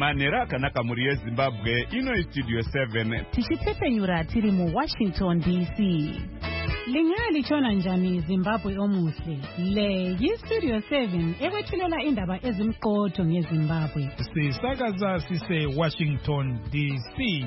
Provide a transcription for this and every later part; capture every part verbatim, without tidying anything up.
Manera akanaka muri yeZimbabwe ino Studio seven. Tichitepenyura tiri mu Washington D C. Lingali chona njani Zimbabwe omuhle. Le yi Studio seven ewethulela indaba ezimqotho ngeZimbabwe. Sisakaza sise Washington D C.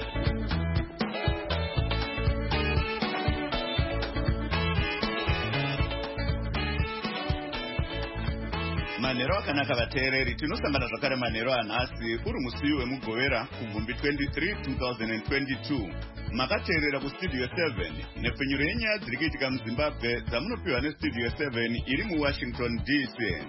Manero akanaka vateereri tinosangana zvakare manero anhasi uri musi wemugovera kugumbi twenty-three two thousand twenty-two. Makateerera kustudio seven nepfenyuro yenyaya dziri kuitika muZimbabwe dzamunopiwa nestudio seven iri muWashington D C.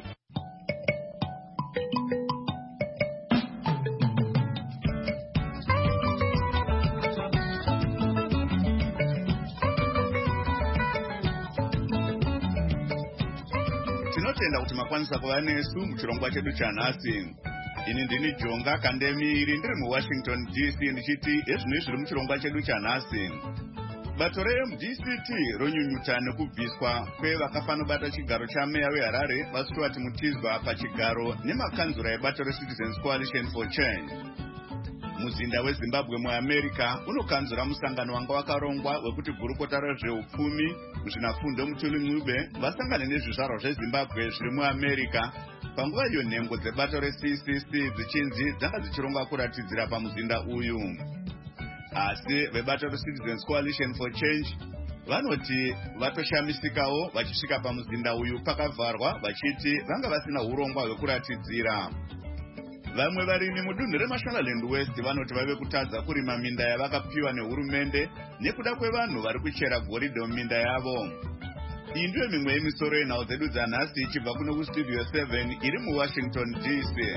Tinotenda kuti makwanisa kuva nesu muchirongwa chedu chanhasi. Ini ndini Jonga Kandemiri ndiri muWashington D C ndichiti ezvino zviri muchirongwa chedu chanhasi. Bato re-M D C T ronyunyuta nekubviswa kwevakafanobata chigaro chameya weHarare vaStuart Mutizwa pachigaro nemakanzura ebato reCitizens Coalition for Change. Muzinda weZimbabwe muAmerica unokanzura musangano wanga wakarongwa wekuti gurukota rezveupfumi muzvinafundo Mutuli Mube vasangane nezvizvarwa zveZimbabwe zviri muAmerica panguva iyo nhengo dzebato reC C C dzichinzi dzanga dzichirongwa kuratidzira pamuzinda uyu. Asi vebato reCitizens Coalition for Change vanoti vatoshamisikawo vachisvika pamuzinda uyu pakavharwa vachiti vanga vasina urongwa hwekuratidzira. Vamwe varimi mudunhu reMashonaland West vanoti vave kutadza kurima minda yavakapiwa nehurumende nekuda kwevanhu vari kuchera goridhe muminda yavo. Iyi ndiyo mimwe yemisoro yenhau dzedu dzanhasi ichibva kuno kustudio seven iri muWashington D C.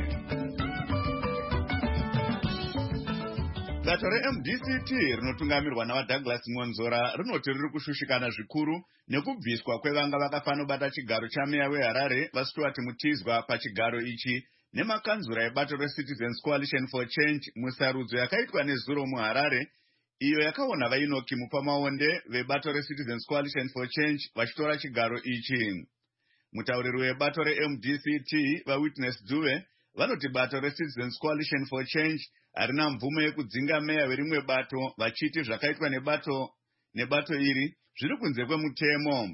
Bato re-M D C T rinotungamirwa navaDouglas Monzora rinoti riri kushushikana zvikuru nekubviswa kwevanga vakafanobata chigaro chameya weHarare vaStuart Mutizwa pachigaro ichi nemakanzura ebato reCitizens Coalition for Change musarudzo yakaitwa nezuro muHarare iyo yakaona vainoki Mupamaonde vebato reCitizens Coalition for Change vachitora chigaro ichi. Mutauriri webato re-M D C T vaWitness Dube vanoti bato reCitizens Coalition for Change harina mvumo yekudzinga meya werimwe bato vachiti zvakaitwa nebato nebato iri zviri kunze kwemutemo.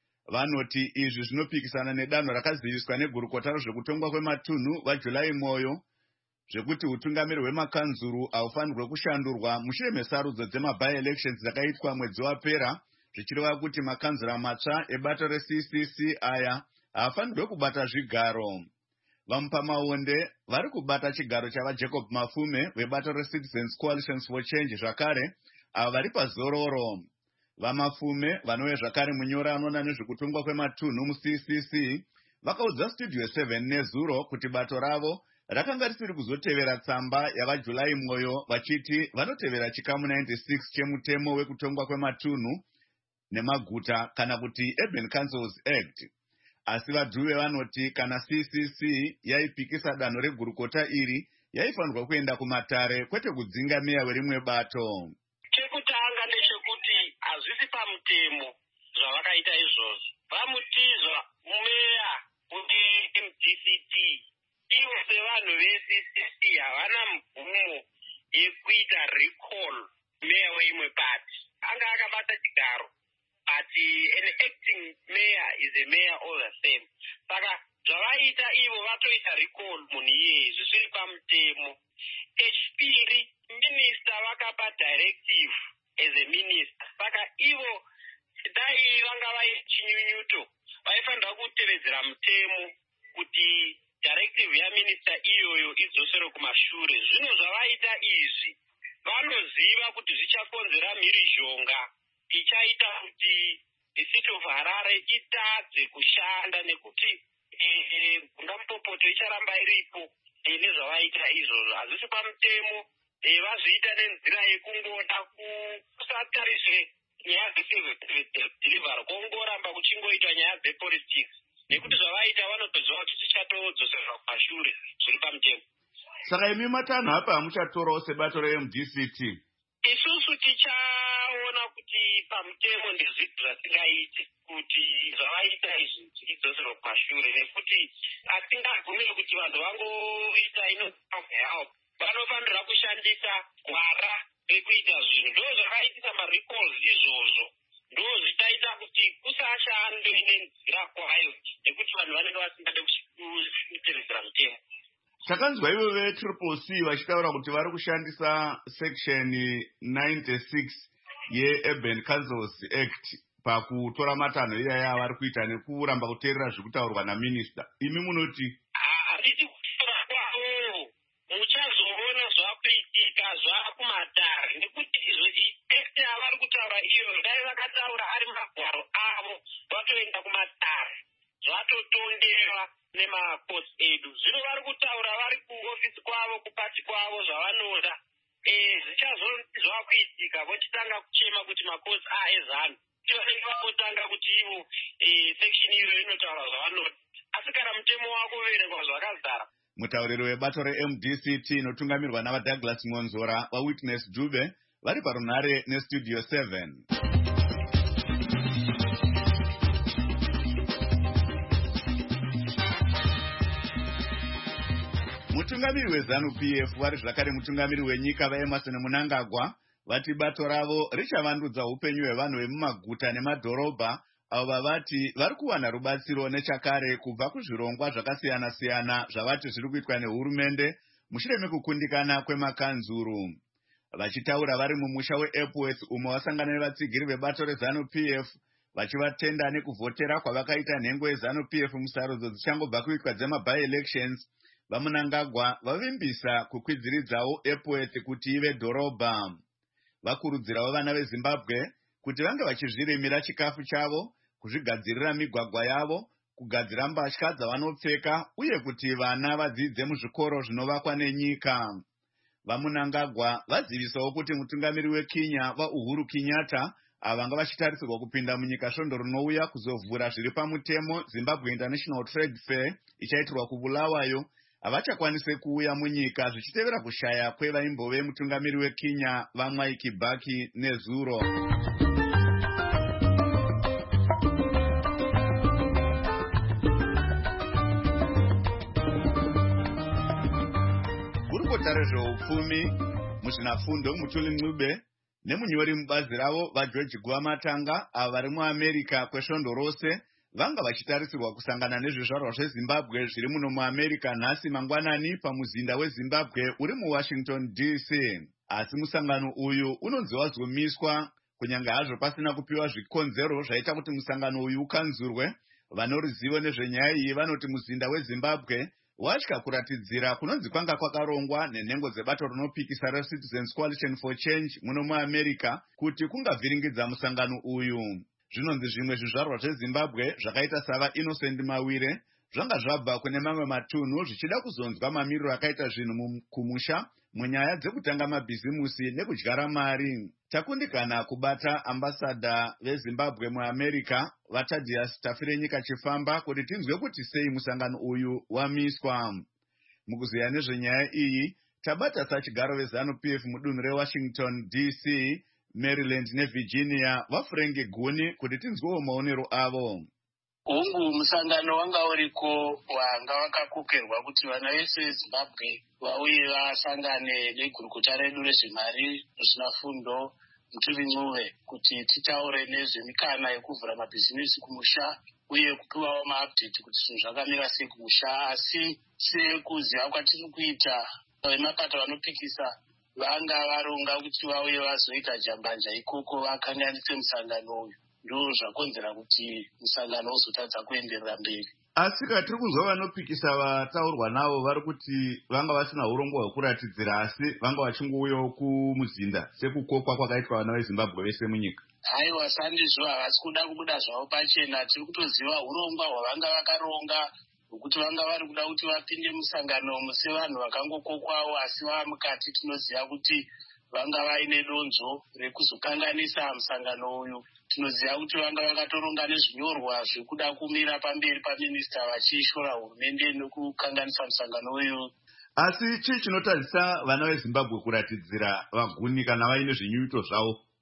Vanoti izvi zvinopikisana nedanho rakaziviswa negurukota rezvekutongwa kwematunhu vaJuly Moyo zvekuti utungamiri hwemakanzuru haufanirwe kushandurwa mushure mesarudzo dzema-by-elections dzakaitwa mwedzi wapera zvichireva kuti makanzura matsva ebato reC C C aya haafanirwe kubata zvigaro. Vamupamaonde vari kubata chigaro chavaJacob Mafume vebato reCitizens Coalition for Change zvakare ava vari pazororo. Vamafume vanouya zvakare munyora anoona nezvekutongwa kwematunhu muC C C vakaudza studio seven nezuro kuti bato ravo rakanga risiri kuzotevera tsamba yavaJuly Moyo vachiti vanotevera chikamu ninety-six chemutemo wekutongwa kwematunhu nemaguta kana kuti Urban Councils Act. Asi vaDube vanoti kana C C C yaipikisa danho regurukota iri yaifanirwa kuenda kumatare kwete kudzinga meya werimwe bato. Chekutanga ndechekuti hazvisi pamutemo zvavakaita izvozvo. Vamutizwa meya we-M D C T ivo sevanhu ve-C C C havana mvumo yekuita recall meya weimwe pati. Anga akabata chigaro but an acting mayor is a mayor all the same. Saka zvavaita ivo vatoita recall munhu iyeye zvisiri pamutemo. Chipiri, minister vakapa directive as a minister. Saka ivo dai vanga vaichinyunyuto vaifanirwa kutevedzera mutemo kuti directive yaminister iyoyo idzosere kumashure. Zvino zvavaita izvi vanoziva kuti zvichakonzera mhirizhonga ichaita kuti city of Harare itadze kushanda nekuti ngampopoto icharamba iripo. Nezvavaita izvozvo hazvisi pamutemo. Vazviita nenzira yekungoda kusatarise nyaya dzeservice kongoramba kuchingoitwa nyaya dzepolitics nekuti zvavaita vanopedzwa kuti tichatodzosera kumashure zviri pamutemo. Saka imi matanho apa hamuchatorawo sebato re-M D C T? Isusu tichaona kuti pamutemo ndezvipi zvatingaite kuti zvavaita izvi tidzoserwe pashure, nekuti hatingabvumiri kuti vanhu vangoita inosamwe yavo. Vanofanira kushandisa gwara rekuita zvinhu. Ndo zvakaitisa marecalls izvozvo, ndo zvitaita kuti kusashande nenzira kwayo, nekuti vanhu vanenge vasingade kutevedzera mutemo. Takanzwa ivo vetriple C vachitaura kuti vari kushandisa section ninety-six yeUrban Councils Act pakutora matanho iyaya avari kuita nekuramba kuteerera zvirikutaurwa naminista. Imi munoti? Handiti kutora kwavo muchazoona zvakuitika zvakumatare, nekuti act avari kutaura iyo dai vakataura ari magwaro avo vatoenda kumatare zvatotondewa nemacourts edu. Zvino vari kutaura vari kuofisi kwavo kupati kwavo zvavanoda, zvichazonzi zvakuitika vochitanga kuchema kuti macourts aezano vanenge vakotanga kuti ivo section iyo inotaura zvavanoda, asi kana mutemo wako uverengwa zvakazara. Mutauriri webato reM D C T inotungamirwa navaDouglas Monzora vaWitness Dube vari parunhare nestudio seven. Mutungamiri weZanu P F vari zvakare mutungamiri wenyika vaEmerson Mnangagwa vati bato ravo richavandudza upenyu hwevanhu vemumaguta nemadhorobha avo vavati vari kuwana rubatsiro nechakare kubva kuzvirongwa zvakasiyana-siyana zvavati zviri kuitwa nehurumende mushure mekukundikana kwemakanzuru. Vachitaura vari mumusha weEpworth umo vasangana nevatsigiri vebato reZanu P F vachivatenda nekuvhotera kwavakaita nhengo yeZanu P F musarudzo dzichangobva kuitwa dzema-by-elections, vaMnangagwa vavimbisa kukwidziridzawo Epworth kuti ive dhorobha. Vakurudzirawo vana veZimbabwe kuti vange vachizvirimira chikafu chavo, kuzvigadzirira migwagwa yavo, kugadzira mbatya dzavanopfeka uye kuti vana vadzidze muzvikoro zvinovakwa nenyika. VaMnangagwa vazivisawo kuti mutungamiri weKenya vaUhuru Kenyatta avanga vachitarisirwa kupinda munyika svondo rinouya kuzovhura zviri pamutemo Zimbabwe International Trade Fair ichaitirwa kuBulawayo havachakwanise kuuya munyika zvichitevera kushaya kwevaimbove mutungamiri weKenya vaMwai Kibaki neZuro. Gurukota rezveupfumi muzvinafundo Mutuli Ncube nemunyori mubazi ravo vaGeorge Guamatanga avo vari muAmerica kwesvondo rose vanga vachitarisirwa kusangana nezvizvarwa zveZimbabwe zviri muno muAmerica nhasi mangwanani pamuzinda weZimbabwe uri muWashington D C. Asi musangano uyu unonzi wazomiswa kunyange hazvo pasina kupiwa zvikonzero zvaita kuti musangano uyu ukanzurwe. Vanoruzivo nezvenyaya iyi vanoti muzinda weZimbabwe watya kuratidzira kunonzi kwanga kwakarongwa nenhengo dzebato rinopikisa reCitizens Coalition for Change muno muAmerica kuti kungavhiringidza musangano uyu. Zvinonzi zvimwe zvizvarwa zveZimbabwe zvakaita sava Innocent Mawire zvanga zvabva kune mamwe matunhu zvichida kuzonzwa mamiriro akaita zvinhu kumusha munyaya dzekutanga mabhizimusi nekudyara mari. Takundikana kubata ambasada veZimbabwe muAmerica vaThaddeus Tafirenyika Chifamba kuti tinzwe kuti sei musangano uyu wamiswa. Mukuziya nezvenyaya iyi tabata sachigaro veZanu P F mudunhu reWashington D C, Maryland neVirginia vaFrenge Guni kuti tinzwewo maonero avo. Hungu musangano wanga uriko wanga wakakokerwa kuti vana vese veZimbabwe vauye vasangane negurukota redu rezvemari muzvinafundo Mutuli Ncube kuti titaure nezvemikana yekuvhura mabhizinesi kumusha uye kupiwawo maupdate kuti zvinhu zvakamira sei kumusha. Asi sekuziva kwatiri kuita vemapato vanopikisa vanga varonga kuti vauye vazoita jambanja ikoko vakanganise musangano uyu, ndo zvakonzera kuti musangano uzotadza kuenderera mberi. Asi katiri kuzwa vanopikisa vataurwa navo vari kuti vanga vasina urongwa hwekuratidzira asi vanga vachingouyawo kumuzinda sekukokwa kwakaitwa vana veZimbabwe vese munyika. Haiwa, sandizvo havasi kuda kubuda zvavo pachena. Tiri kutoziva urongwa hwavanga vakaronga hwekuti vanga vari kuda kuti vapinde musangano sevanhu vakangokokwawo, asi vava mukati tinoziva kuti vanga vaine donzo rekuzokanganisa musangano uyu. Tinoziva kuti vanga vakatoronga nezvinyorwa zvekuda kumira pamberi paminista vachishora hurumende nekukanganisa musangano uyu. Asi chii chinotadzisa vana veZimbabwe kuratidzira vaguni kana vaine zvinyuito zvavo?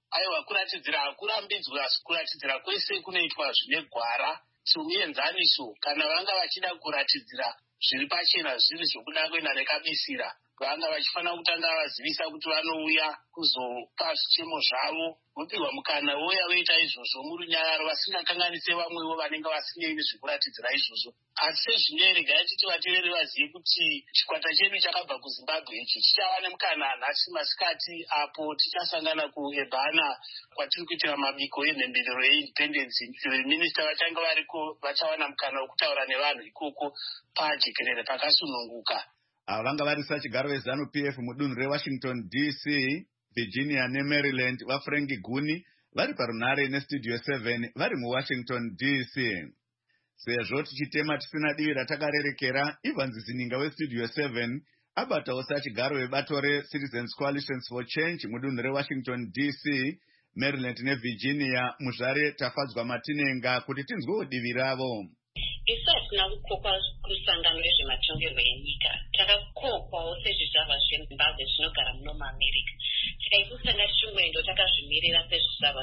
aiwa kuratidzira hakurambidzwa kuratidzira kwese kunoitwa zvine gwara somuenzaniso kana vanga vachida kuratidzira zviri pachena zviri zvokuda kuenda nekabisira vanga vachifanira kutanga vazivisa kuti vanouya kuzopa zvichemo zvavo vopihwa mukana vouya voita izvozvo murunyararo vasingakanganise vamwewo vanenge vasinei zvekuratidzira izvozvo. Asi sezvino regai titi vateereri vazive kuti chikwata chedu chakabva kuZimbabwe ichi chichava nemukana nhasi masikati apo tichasangana kuEbhana kwatiri kuitira mabiko enhemberero yeindependence. Veminista vachange variko vachawana mukana wokutaura nevanhu ikoko pajekerere pakasununguka. Ava vanga varisa chigaro vezanu P F mudunhu reWashington D C, Virginia neMaryland vaFrank Guni vari parunare nestudio seven vari muWashington D C. Sezvo tichitema tisina divi ratakarerekera, Evans Zininga westudio seven abatawo sachigaro vebato reCitizens Coalition for Change mudunhu reWashington D C, Maryland neVirginia muzvare Tafadzwa Matinenga kuti tinzwewo divi ravo. Isu hatina kukokwa kusangano rezvematongerwo enyika. Takakokwawo sezvizvarwa zveZimbabwe zvinogara muno muAmerica. Tikaikusanga chimwendo takazvimirira sezvizvarwa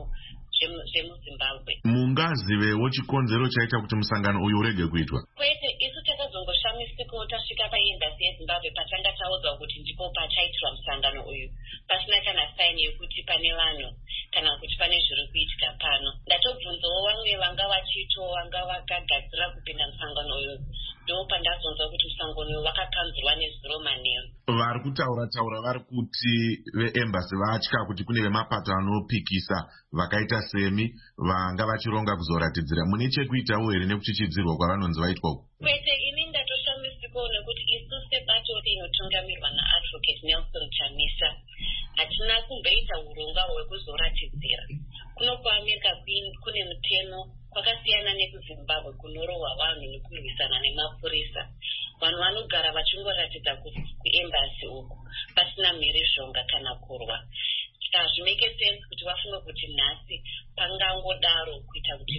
zvemuZimbabwe. Mungazivewo chikonzero chaita kuti musangano uyu urege kuitwa? Kwete, isu takazongoshamisikawo tasvika paembasi yeZimbabwe patanga taudzwa kuti ndipo pachaitirwa musangano uyu. Pasina kana saini yekuti pane vanhu kana kuti pane zviri kuitika pano. Ndatobvunzawo vamwe vanga vachito vanga vakagadzira kupinda musangano uyu. Ndo pandazonzwa kuti musangano uyu wakakanzurwa nezuro manheru. Vari kutaura taura vari kuti veembasi vatya kuti kune vemapato anopikisa vakaita semi vanga vachironga kuzoratidzira. Mune chekuitawo here nekuchichidzirwa kwavanonzi vaitwa uku? Kwete, ini ndatoshamisikawo nekuti isu sebato inotungamirwa naadvocate Nelson Chamisa hatina kumboita urongwa hwekuzoratidzira. Kuno kuAmerica kune mutemo kwakasiyana nekuZimbabwe kunorohwa vanhu nekurwisana nemapurisa. Vanhu vanogara vachingoratidza kuembasi uku pasina mhirizhonga kana kurwa. Hazvimeke sense kuti vafunge kuti nhasi pangangodaro kuita kuti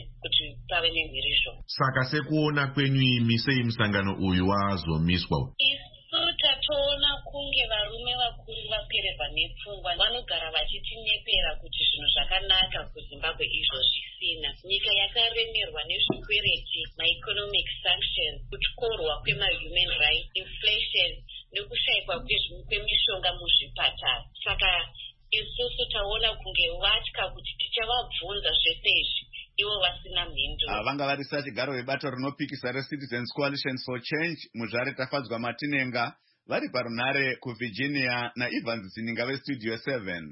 pave nemhirizhonga. Saka sekuona kwenyu imi sei musangano uyu wazomiswa? Isu tatoona kunge varume vakuru vapererwa nepfungwa vanogara vachitinyepera kuti zvinhu zvakanaka kuZimbabwe izvo zvisina. Nyika yakaremerwa nezvikwereti, maeconomic sanctions, kutyorwa kwemahuman rights, inflation nekushayikwa kwemishonga muzvipatara. Saka isusu taona kunge vatya kuti tichavabvunza zvese izvi ivo vasina mhinduro. Ava vanga varisa chigaro vebato rinopikisa reCitizens Coalition for Change muzvare Tafadzwa Matinenga vari parunare kuVirginia naEvans Zininga vestudio seven.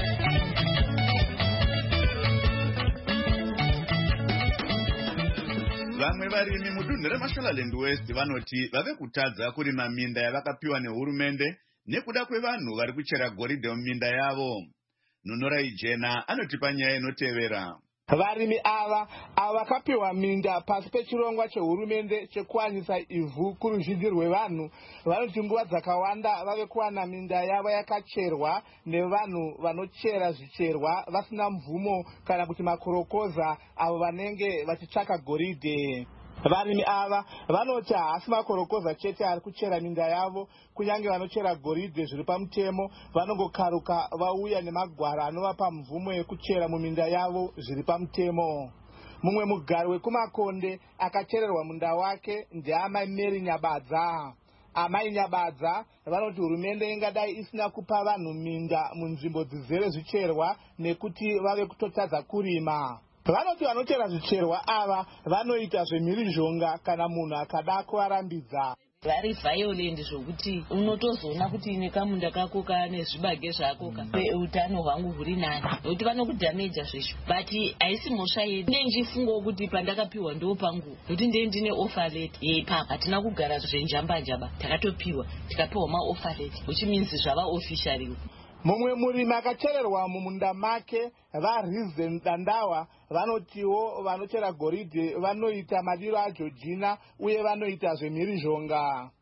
Vamwe varimi mudunhu reMashonaland West vanoti vave kutadza kurima minda yavakapiwa nehurumende nekuda kwevanhu vari kuchera goridhe muminda yavo. Nunorai Jena anotipa nyaya inotevera. Varimi ava avakapiwa minda pasi pechirongwa chehurumende chekuwanisa ivhu kuruzhinji rwevanhu vanoti nguva dzakawanda vave kuwana minda yavo yakacherwa nevanhu vanochera zvicherwa vasina mvumo kana kuti makorokoza avo vanenge vachitsvaka goridhe. Varimi ava vanoti hasi makorokoza chete ari kuchera minda yavo, kunyange vanochera goridhe zviri pamutemo vanongokaruka vauya nemagwara anovapa mvumo yekuchera muminda yavo zviri pamutemo. Mumwe mugari wekumakonde akachererwa munda wake ndiamai Mary Nyabadza. Amai Nyabadza vanoti hurumende ingadai isina kupa vanhu minda munzvimbo dzizere zvicherwa nekuti vave kutotadza kurima. Vanoti vanochera zvicherwa ava vanoita zvemhirizhonga kana munhu akada kuvarambidza. Vari violent zvokuti unotozoona kuti nekamunda kako kane zvibage zvako utano hwangu huri nani nokuti vanokudhameja zvesho. But haisi mhosva yedu. Ine njifungo kuti pandakapiwa ndo pangu nokuti ndee ndine offer letter yeipapa hatina kugara zvenjamba njamba takatopiwa tikapiwa maoffer letter which means zvava officially. Mumwe murimi akachererwa mumunda make vaRizen Dandawa vanotiwo vanochera goridhe vanoita madiro aJorgina uye vanoita zvemhirizhonga.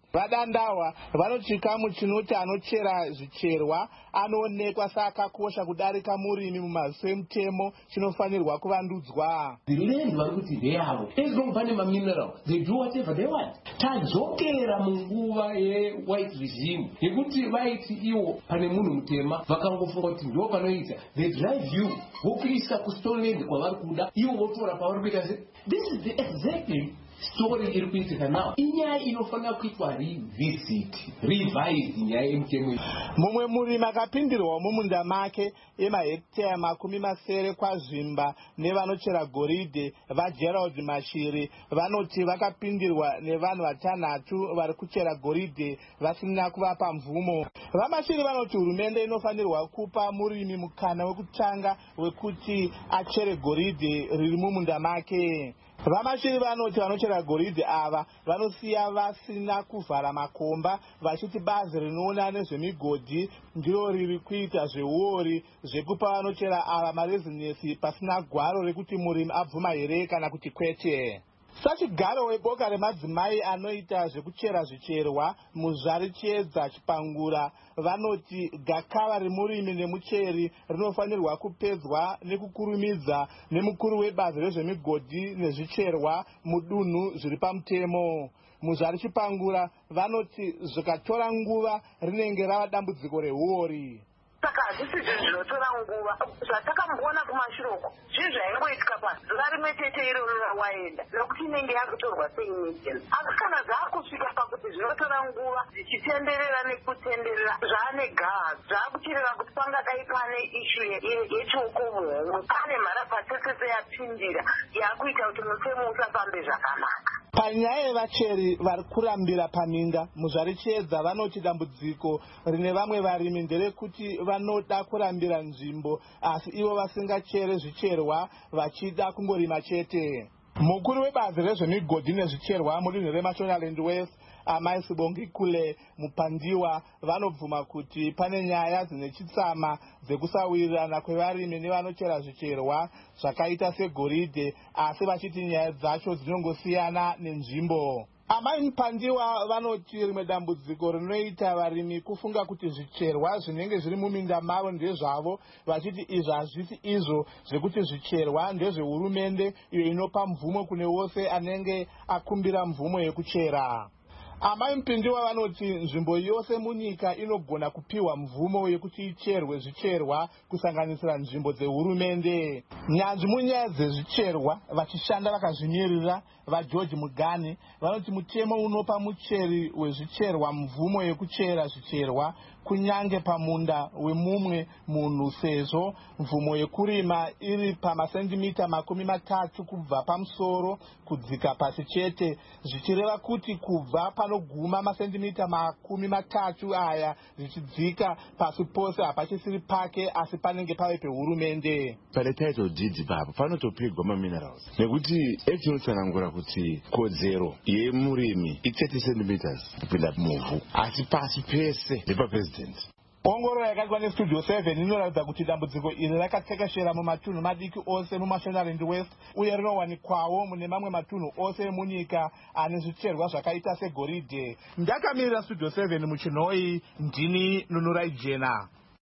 Vadandawa vanoti chikamu chinoti anochera zvicherwa anoonekwa sakakosha kudarika murimi mumaziso emutemo chinofanirwa kuvandudzwa. The land vakuti ndeyavo. As long pane mamineral, they do whatever they want. Tadzokera munguva ye-white regime yekuti vaiti iwo pane munhu mutema vakangofunga kuti ndo panoita. They drive you vokuisa kustoneland kwavari kuda iwo votora pavari kuita se. This is the exactly story iri kuitika nawo. Inyaya inofanira kuitwa revisit, revise nyaya yemutemo. Mumwe murimi akapindirwa mumunda make emahekitaya makumi masere kwazvimba nevanochera goridhe vaGerald Mashiri vanoti vakapindirwa nevanhu vatanhatu vari kuchera goridhe vasina kuvapa mvumo. VaMashiri vanoti hurumende inofanirwa kupa murimi mukana wekutanga wekuti achere goridhe riri mumunda make. VaMashiri vanoti vanochera goridhe ava vanosiya vasina kuvhara makomba vachiti bazi rinoona nezvemigodhi ndiro riri kuita zveuori zvekupa vanochera ava marezinesi pasina gwaro rekuti murimi abvuma here kana kuti kwete. Sachigaro weboka remadzimai anoita zvekuchera zvicherwa muzvari Chiedza Chipangura vanoti gakava remurimi nemucheri rinofanirwa kupedzwa nekukurumidza nemukuru webazi rezvemigodhi nezvicherwa mudunhu zviri pamutemo. Muzvari Chipangura vanoti zvikatora nguva rinenge rava dambudziko reuori. Saka hazvisi zvinhu zvinotora nguva. Zvatakamboona kumashiroko zvinhu zvaingoitika pazuva rimwe chete iroro rawaenda nokuti inenge yakutorwa seimagence. Asi kana zvaakusvika pakuti zvinotora nguva zvichitenderera nekutenderera zvaane gaha zvaakuchireva kuti pangadai pane ishu yechoko muhomwe pane mharapatesese yapindira yakuita kuti mutemo usafambe zvakanaka. Panyaya yevacheri vari kurambira paminda muzvari Chiedza vanoti dambudziko rine vamwe varimi nderekuti vanoda kurambira nzvimbo asi ivo vasingachere zvicherwa vachida kungorima chete. Mukuru webazi rezvemigodhi nezvicherwa mudunhu reMashonaland West Amai Sibongikule Mupandiwa vanobvuma kuti pane nyaya dzine chitsama dzekusawirirana kwevarimi nevanochera zvicherwa zvakaita segoridhe asi vachiti nyaya dzacho dzinongosiyana nenzvimbo. Amai Mupandiwa vanoti rimwe dambudziko rinoita varimi kufunga kuti zvicherwa zvinenge zviri muminda mavo ndezvavo vachiti izvo hazvisi izvo zvekuti zvicherwa ndezvehurumende iyo inopa mvumo kune wose anenge akumbira mvumo yekuchera. Amai Mupandiwa vanoti nzvimbo yose munyika inogona kupiwa mvumo yekuti icherwe zvicherwa kusanganisira nzvimbo dzehurumende. Nyanzvi munyaya dzezvicherwa vachishanda vakazvinyirira vaGeorge Mugani vanoti mutemo unopa mucheri wezvicherwa mvumo yekuchera zvicherwa kunyange pamunda wemumwe munhu sezvo mvumo yekurima iri pamasendimita makumi matatu kubva pamusoro kudzika pasi chete zvichireva kuti kubva panoguma masendimita makumi matatu aya zvichidzika pasi pose hapachisiri pake asi panenge pave pehurumende. Pane title deed papo panotopigwa maminerals nekuti echinotsanangura kuti kodzero yemurimi i30 centimeters kupinda muvhu asi pasi pese ndepapresident. Ongororo yakaitwa nestudio seven inoratidza kuti dambudziko iri rakatekeshera mumatunhu madiki ose muMashonaland West uye rinowanikwawo mune mamwe matunhu ose emunyika ane zvicherwa zvakaita segoridhe. Ndakamirira studio seven muchinhoi ndini Nunurai Jena.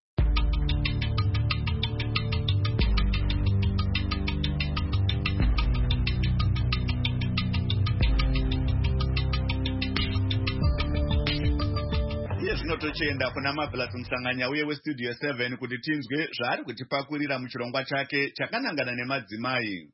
Zvinotochenda kuna Marvelous Musanganya uye westudio seven kuti tinzwe zvaari kutipakurira muchirongwa chake chakanangana nemadzimai.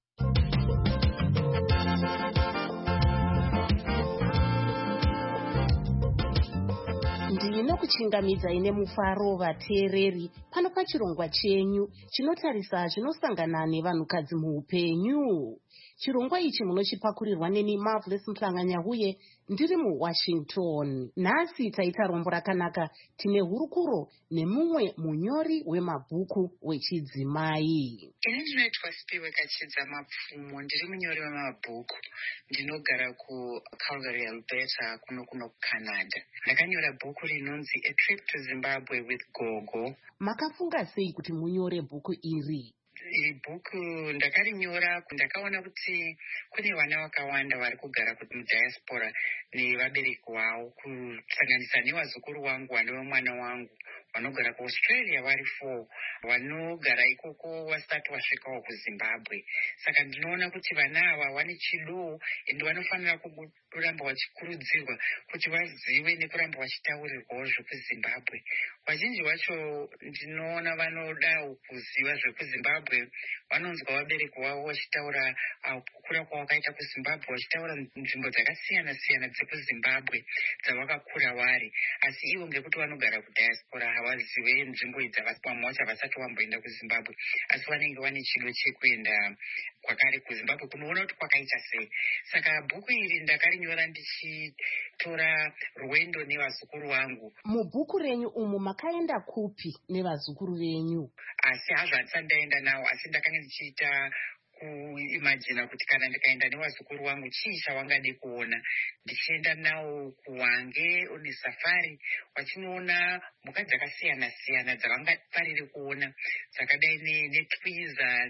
Ndinokuchingamidzai nemufaro vateereri pano pachirongwa chenyu chinotarisa zvinosangana nevanhukadzi muupenyu. Chirongwa ichi munochipakurirwa neni Marvelous Musanganya uye ndiri muWashington. Nhasi taita rombo rakanaka tine hurukuro nemumwe munyori wemabhuku wechidzimai. Ini ndinoitwa Spiwe Kachidza Mapfumo, ndiri munyori wemabhuku. Ndinogara kuCalgary, Alberta, kuno kuno kuCanada. Ndakanyora bhuku rinonzi A Trip to Zimbabwe with Gogo. Makafunga sei kuti munyore bhuku iri? iri bhuku ndakarinyora ndakaona kuti kune vana vakawanda vari kugara kuti mudiaspora nevabereki vavo, kusanganisa nevazukuru vangu vanova mwana wangu vanogara kuaustralia vari four, vanogara ikoko vasati vasvikawo kuzimbabwe. Saka ndinoona kuti vana ava vane chido ende vanofanira kuramba vachikurudzirwa kuti vazive nekuramba vachitaurirwawo zvekuzimbabwe. Vazhinji vacho ndinoona vanoda kuziva zvekuzimbabwe, vanonzwa vabereki vavo vachitaura kukura kwavakaita kuzimbabwe, vachitaura nzvimbo dzakasiyana siyana dzekuzimbabwe dzavakakura vari, asi ivo ngekuti vanogara kudiaspora havazive nzvimbo idzi, vamwe vacho havasati vamboenda kuzimbabwe, asi vanenge vane chido chekuenda kwakare kuzimbabwe kunoona kuti kwakaita sei. Saka bhuku iri ndakarinyora ndichitora rwendo nevazukuru vangu. Mubhuku renyu umu makaenda kupi nevazukuru venyu? Asi hazvo handisati ndaenda navo, asi ndakanga ndichiita kuimagina kuti kana ndikaenda nevazukuru vangu chii chavangade kuona. Ndichienda navo kuwange une safari, vachinoona mhuka dzakasiyana siyana dzavangafariri kuona, dzakadai netwiza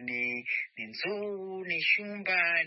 nenzou neshumba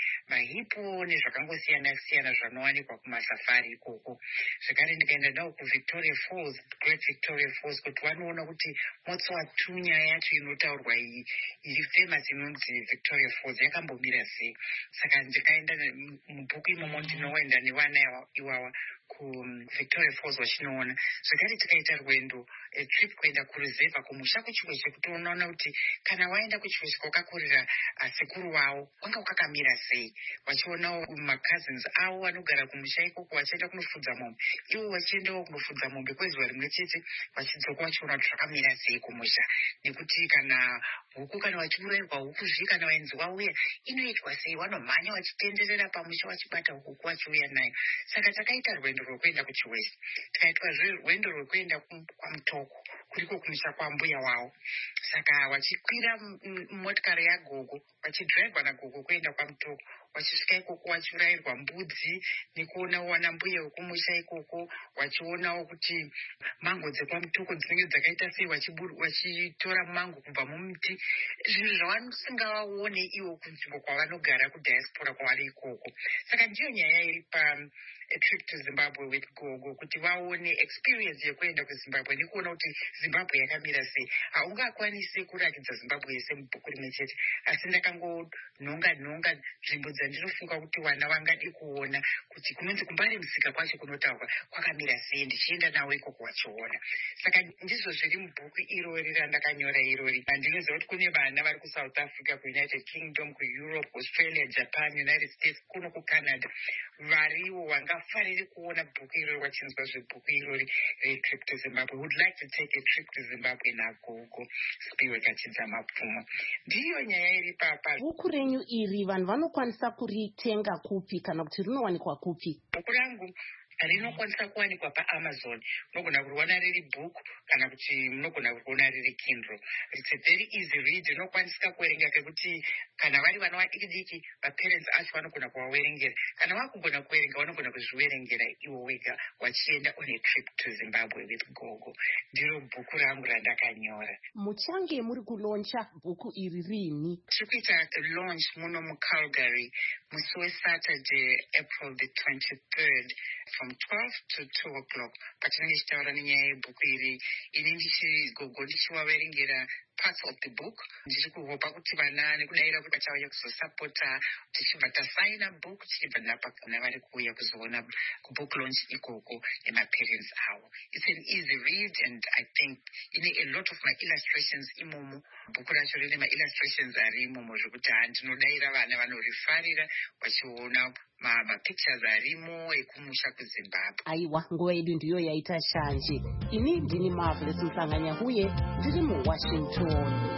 nemahipo nezvakangosiyana siyana zvanowanikwa kumasafari ikoko. Zvekare ndikaenda navo kuVictoria Falls, Great Victoria Falls, kuti vanoona kuti Motswatunya yacho inotaurwa iyi iri famous inonzi Victoria Falls yakambomira sei. Saka ndikaenda mubhuku imomo ndinoenda nevana iwawa kuVictoria Falls vachinoona. Zvekare tikaita rwendo trip kuenda kureserva kumusha kuchiweshe, kuti unoona kuti kana waenda kuchiweshe kwakakurira sekuru wavo wanga wakakamira sei, vachionawo macousins avo vanogara kumusha ikoko vachienda kunofudza mombe, ivo vachiendawo kunofudza mombe kwezuva rimwe chete, vachidzoka vachiona kuti zvakamira sei kumusha. Nekuti kana huku kana vachiurayirwa huku zvi kana vaenzi vauya inoitwa sei, vanomhanya vachitenderera pamusha vachibata huku vachiuya nayo. Saka takaita rwendo rwekuenda kuchiweshe, tikaitwazve rwendo rwekuenda kwaMutoko kuriko kumusha kwambuya wavo. Saka vachikwira motikari yagogo vachidhiraivwa nagogo kuenda kwaMutoko, vachisvika ikoko vachiurayirwa mbudzi nekuona wana mbuya wekumusha ikoko, vachionawo kuti mango dzekwaMutoko dzinenge dzakaita sei, vachitora mango kubva mumuti, zvinhu zvavasingavaone ivo kunzvimbo kwavanogara kudiaspora kwavari ikoko. Saka ndiyo nyaya iri pa a trip to Zimbabwe with Gogo, kuti vaone experience yekuenda kuZimbabwe nekuona kuti Zimbabwe yakamira sei. Haungakwanisi kurakidza Zimbabwe yese mubhuku rimwe chete, asi ndakangonhonga nhonga nzvimbo dzandinofunga kuti vana vangade kuona, kuti kunonzi kumbari musika kwacho kunotaurwa kwakamira sei, ndichienda navo ikoko vachiona. Saka ndizvo zviri mubhuku irori randakanyora irori. Ndinoziva kuti kune vana vari kuSouth Africa, kuUnited Kingdom, kuEurope, Australia, Japan, United States, kuno kuCanada, variwo vangafariri kuona bhuku irori, vachinzwa zvebhuku irori retrip to Zimbabwe. Would like to take a trip to Zimbabwe nagogo Spiwe Kachidza Mapfumo. Ndiyo nyaya iri papa. Bhuku renyu iri vanhu vanokwanisa kuritenga kupi kana kuti rinowanikwa kupi? Bhuku rangu rinokwanisa kuwanikwa paAmazon. Munogona kuriona riri bhuku kana kuti munogona kuriona riri Kindle. It's a very easy read. Rinokwanisika kuverenga kekuti kana vari vana vadiki diki, vaparents acho vanogona kuvaverengera. Kana vakugona kuverenga vanogona kuzviverengera ivo vega vachienda on a trip to Zimbabwe with Gogo. Ndiro bhuku rangu randakanyora. Muchange muri kuloncha bhuku iri rini? Tiri kuita launch muno muCalgary musi weSaturday April the twenty-third from twelve to two o'clock. Patinenge tichitaura nenyaya yebhuku iri, ini ndichigogo ndichivaverengera parts of the book. Ndichiri kuhopa kuti vana nekudayira kuti vachauya kuzosapota, tichibva tasaina book tichibva napakana vari kuuya kuzoona kubook launch ikoko nemaparents avo. It's an easy read and I think ine a lot of my illustrations imomo. Bhuku racho rine maillustrations ari imomo zvekuti handinodayira vana vanorifarira vachiona mapictures arimo ekumusha kuZimbabwe. Aiwa, nguva yedu ndiyo yaita shanje. Ini ndini Marvelous Mhlanganya uye ndiri muWashington.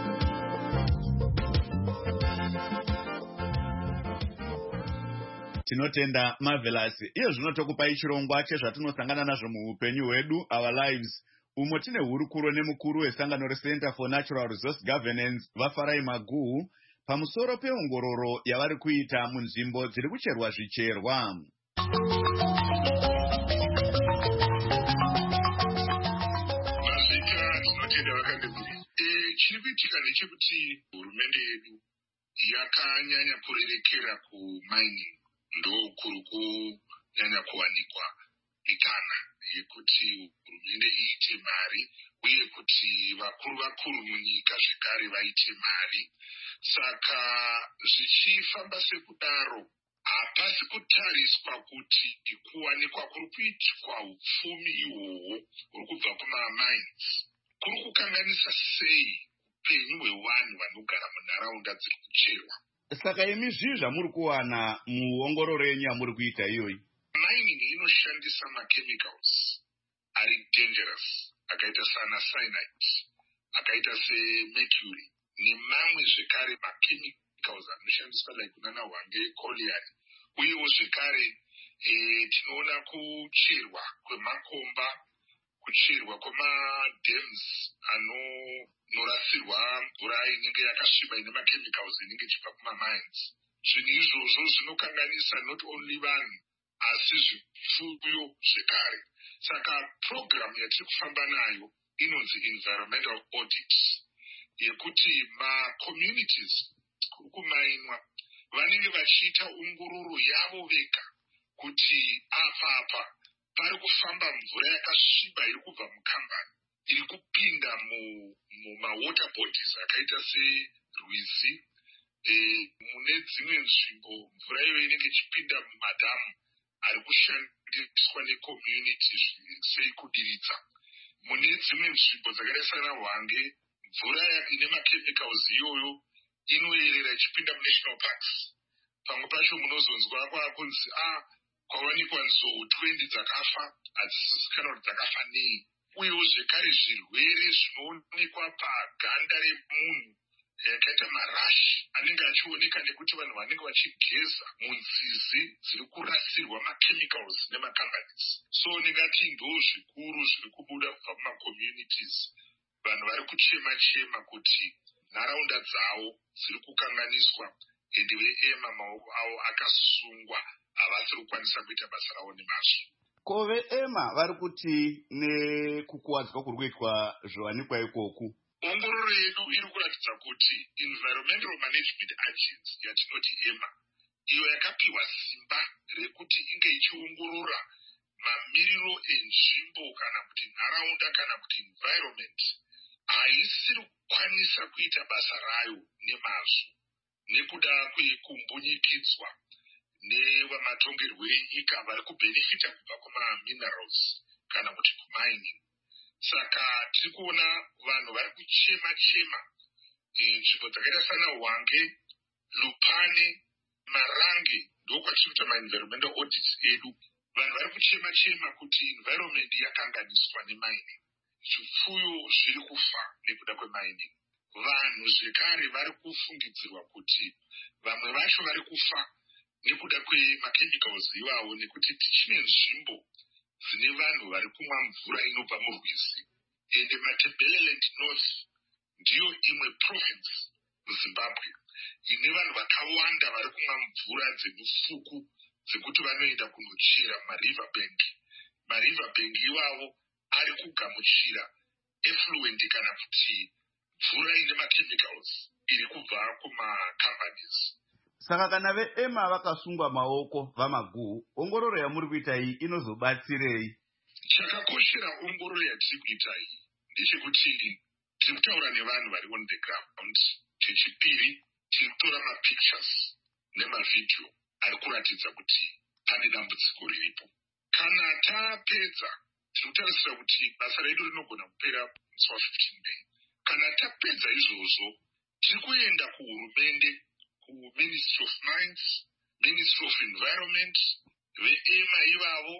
Tinotenda Marvelous. Iyo zvinotokupai chirongwa chezvatinosangana nazvo muupenyu hwedu, Our Lives. Umo tine hurukuro nemukuru wesangano reCenter for Natural Resource Governance, Vafarai Maguhu, pamusoro peongororo yavari kuita munzvimbo dziri kucherwa zvicherwa. Mazita tinotenda vakandeguri. Chiri kuitika ndechekuti hurumende hurumende yedu yakanyanya kurerekera kumining ndo kuri kunyanya kuwanikwa ikana yekuti hurumende iite mari uye kuti vakuru vakuru munyika zvekare vaite mari. Saka zvichifamba sekudaro hapasi kutariswa kuti kuwanikwa kuri kuitwa upfumi ihwohwo huri kubva kumamines kuri kukanganisa sei upenyu hwevanhu vanogara munharaunda dziri kucherwa. Saka imi zvii zvamuri kuwana muongororo yenyu yamuri kuita iyoyi? Mining inoshandisa machemicals ari dangerous akaita sana cyanide, akaita semercury nemamwe zvekare machemicals anoshandiswa like kunana hwange colliery. Uyewo zvekare e, tinoona kucherwa kwemakomba, kucherwa kwemadams anorasirwa mvura inenge yakasviba ine machemicals inenge ichibva kumamines. Zvinhu izvozvo zvinokanganisa not only vanhu asi zvipfuyo zvekare. Saka program yatiri kufamba nayo inonzi environmental audit yekuti macommunities kuri kumainwa vanenge vachiita ongororo yavo vega kuti apa apa pari kufamba mvura yakasviba iri kubva mukambani iri kupinda mumawater bodies akaita serwizi. E, mune dzimwe nzvimbo mvura iyo inenge ichipinda mumadhamu ari kushandiswa necommunity sei kudiridza. Mune dzimwe nzvimbo dzakaita sana hwange mvura ine machemicals iyoyo inoyerera ichipinda munational parks. Pamwe pacho munozonzwa kwakunzi a kwawanikwa nzou twenty dzakafa hadzizizikanwa kuti dzakafa nei. Uyewo zvekare zvirwere zvinoonekwa paganda remunhu yakaita marashi anenge achioneka nekuti vanhu vanenge vachigeza munzizi dziri kurasirwa machemicals nemacompanies. So ndingati ndo zvikuru zviri kubuda kubva mumacommunities. Vanhu vari kuchema chema kuti nharaunda dzavo dziri kukanganiswa ende veema maoko avo akasungwa havasi kukwanisa kuita basa ravo nemazvo. Ko veema vari kuti nekukuwadzwa kuri kuitwa zviwanikwa ikoku? Ongororo yedu iri kuratidza kuti environmental management agency yatinoti ema iyo yakapiwa simba rekuti inge ichiongorora mamiriro enzvimbo kana kuti nharaunda kana kuti environment haisiri kukwanisa kuita basa rayo nemazvo nekuda kwekumbunyikidzwa nevamatongerwo enyika vari kubhenefita kubva kumaminerals kana kuti kumining. Saka tiri kuona vanhu vari kuchema chema nzvimbo dzakaita sana hwange, lupane, marange ndokwatiri kuita ma-environmental audits edu. Vanhu vari kuchema chema kuti environment yakanganiswa nemining. Zvipfuyo zviri kufa nekuda kwemining. Vanhu zvekare vari kufungidzirwa kuti vamwe vacho vari kufa nekuda kwemachemicals iwawo nekuti tichine nzvimbo dzine vanhu vari kumwa mvura inobva murwizi. Ende Matabeleland North ndiyo imwe province muZimbabwe ine vanhu vakawanda vari kumwa mvura dzemufuku dzekuti vanoenda kunochera mariver bank. Mariver bank iwavo ari kugamuchira effluent kana kuti mvura ine machemicals iri kubva kumacompanies. Saka kana veema vakasungwa maoko vamaguhu, ongororo yamuri kuita iyi inozobatsirei? Chakakoshera ongororo yatiri kuita iyi ndechekuti tiri kutaura nevanhu vari on the ground. Chechipiri tiri kutora mapictures nemavidhio ari kuratidza kuti pane dambudziko riripo. Kana tapedza tiri kutarisira kuti basa redu rinogona kupera musi wa-fifteen May. Kana tapedza izvozvo tiri kuenda kuhurumende, kuMinistry of Mines, Ministry of Environment, veema ivavo,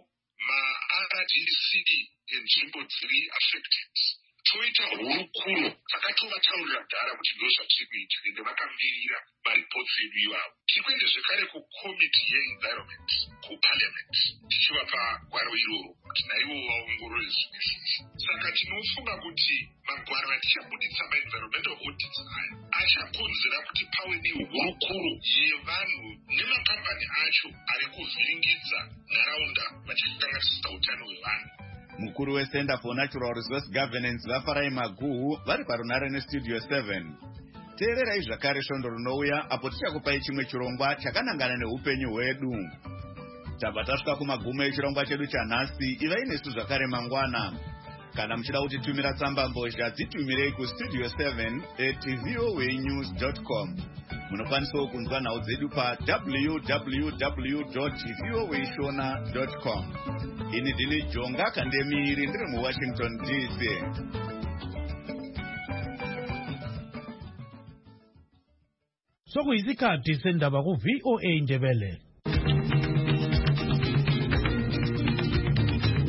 ma-R D C enzvimbo dziri affected. Toita hurukuro takatova-taurira kudhara kuti ndo zvatiri kuita ende vakamirira maripotsi edu ivavo. Tiri kuenda zvekare kukomiti yeenvironment kuparliament tichivapa gwaro iroro kuti naivo vaongorore zvinhu izvozvo. Saka tinofunga kuti magwaro atichabuditsa ma-environmental audits aya achakonzera kuti pave nehurukuro yevanhu nemakambani acho ari kuvhiringidza nharaunda vachikanganisisa utano hwevanhu. Mukuru weCenter for Natural Resource Governance vaFarai Maguhu vari parunare nestudio seven. teererai zvakare svondo rinouya apo tichakupai chimwe chirongwa chakanangana neupenyu hwedu. Tabva tasvika kumagumo echirongwa chedu chanhasi. Ivai nesu zvakare mangwana. Kana muchida kutitumira tsamba mbozha dzitumirei kustudio seven at voa news dot com. Munokwanisawo kunzwa nhau dzedu pa w w w dot voa shona dot com. Ini ndini Jonga Kandemiri ndiri muWashington D C. Sokuyisikhathi sendaba ku V O A Ndebele.